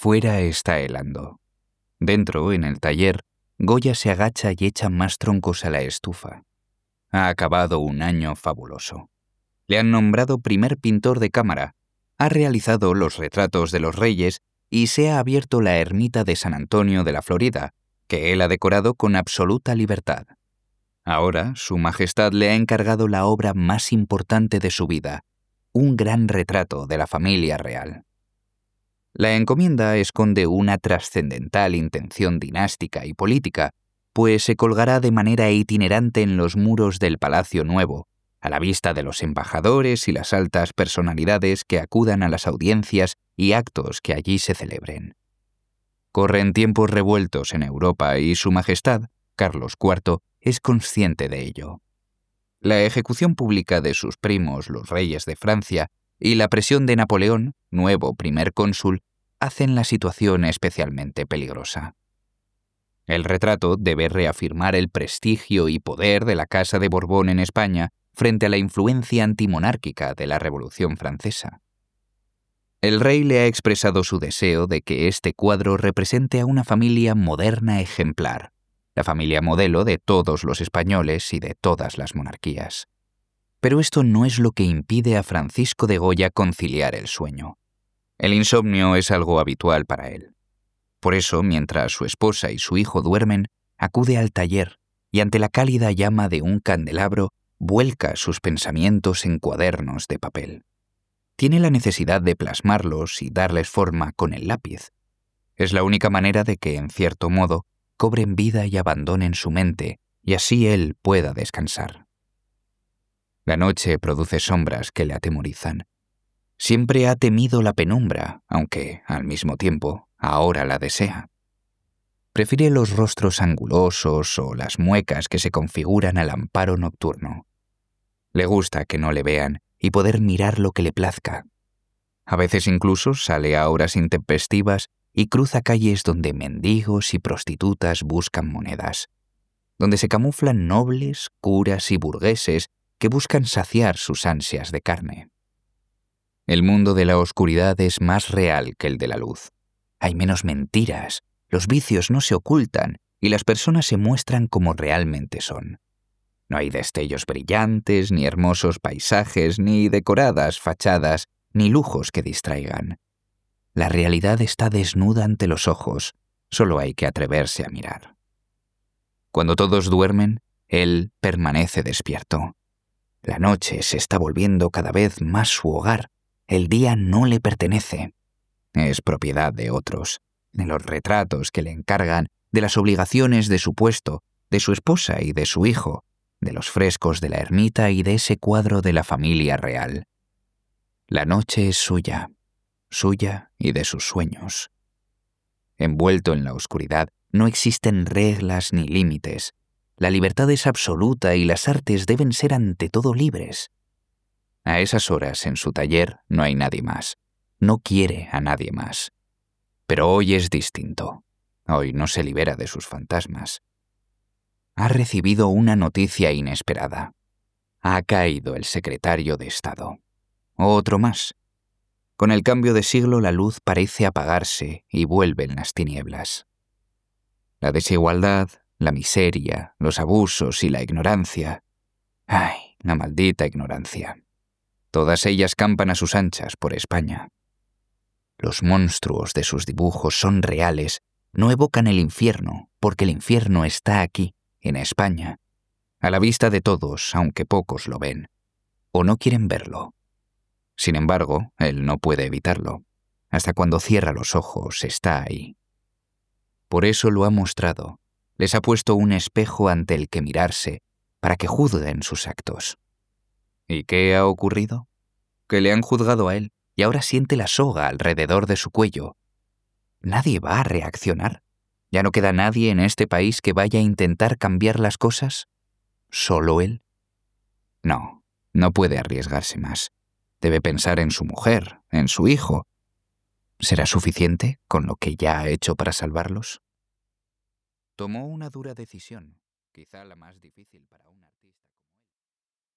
Fuera está helando. Dentro, en el taller, Goya se agacha y echa más troncos a la estufa. Ha acabado un año fabuloso. Le han nombrado primer pintor de cámara, ha realizado los retratos de los reyes y se ha abierto la ermita de San Antonio de la Florida, que él ha decorado con absoluta libertad. Ahora, Su Majestad le ha encargado la obra más importante de su vida, un gran retrato de la familia real. La encomienda esconde una trascendental intención dinástica y política, pues se colgará de manera itinerante en los muros del Palacio Nuevo, a la vista de los embajadores y las altas personalidades que acudan a las audiencias y actos que allí se celebren. Corren tiempos revueltos en Europa y Su Majestad, Carlos IV, es consciente de ello. La ejecución pública de sus primos, los reyes de Francia, y la presión de Napoleón, nuevo primer cónsul, hacen la situación especialmente peligrosa. El retrato debe reafirmar el prestigio y poder de la Casa de Borbón en España frente a la influencia antimonárquica de la Revolución Francesa. El rey le ha expresado su deseo de que este cuadro represente a una familia moderna ejemplar, la familia modelo de todos los españoles y de todas las monarquías. Pero esto no es lo que impide a Francisco de Goya conciliar el sueño. El insomnio es algo habitual para él. Por eso, mientras su esposa y su hijo duermen, acude al taller y ante la cálida llama de un candelabro vuelca sus pensamientos en cuadernos de papel. Tiene la necesidad de plasmarlos y darles forma con el lápiz. Es la única manera de que, en cierto modo, cobren vida y abandonen su mente, y así él pueda descansar. La noche produce sombras que le atemorizan. Siempre ha temido la penumbra, aunque, al mismo tiempo, ahora la desea. Prefiere los rostros angulosos o las muecas que se configuran al amparo nocturno. Le gusta que no le vean y poder mirar lo que le plazca. A veces incluso sale a horas intempestivas y cruza calles donde mendigos y prostitutas buscan monedas, donde se camuflan nobles, curas y burgueses que buscan saciar sus ansias de carne. El mundo de la oscuridad es más real que el de la luz. Hay menos mentiras, los vicios no se ocultan y las personas se muestran como realmente son. No hay destellos brillantes, ni hermosos paisajes, ni decoradas fachadas, ni lujos que distraigan. La realidad está desnuda ante los ojos, solo hay que atreverse a mirar. Cuando todos duermen, él permanece despierto. La noche se está volviendo cada vez más su hogar, el día no le pertenece. Es propiedad de otros, de los retratos que le encargan, de las obligaciones de su puesto, de su esposa y de su hijo, de los frescos de la ermita y de ese cuadro de la familia real. La noche es suya y de sus sueños. Envuelto en la oscuridad, no existen reglas ni límites. La libertad es absoluta y las artes deben ser ante todo libres. A esas horas en su taller no hay nadie más. No quiere a nadie más. Pero hoy es distinto. Hoy no se libera de sus fantasmas. Ha recibido una noticia inesperada. Ha caído el secretario de Estado. Otro más. Con el cambio de siglo la luz parece apagarse y vuelven las tinieblas. La desigualdad, la miseria, los abusos y la ignorancia. ¡Ay, la maldita ignorancia! Todas ellas campan a sus anchas por España. Los monstruos de sus dibujos son reales, no evocan el infierno, porque el infierno está aquí, en España, a la vista de todos, aunque pocos lo ven, o no quieren verlo. Sin embargo, él no puede evitarlo. Hasta cuando cierra los ojos está ahí. Por eso lo ha mostrado. Les ha puesto un espejo ante el que mirarse, para que juzguen sus actos. ¿Y qué ha ocurrido? Que le han juzgado a él, y ahora siente la soga alrededor de su cuello. ¿Nadie va a reaccionar? ¿Ya no queda nadie en este país que vaya a intentar cambiar las cosas? ¿Solo él? No, no puede arriesgarse más. Debe pensar en su mujer, en su hijo. ¿Será suficiente con lo que ya ha hecho para salvarlos? Tomó una dura decisión, quizá la más difícil para un artista.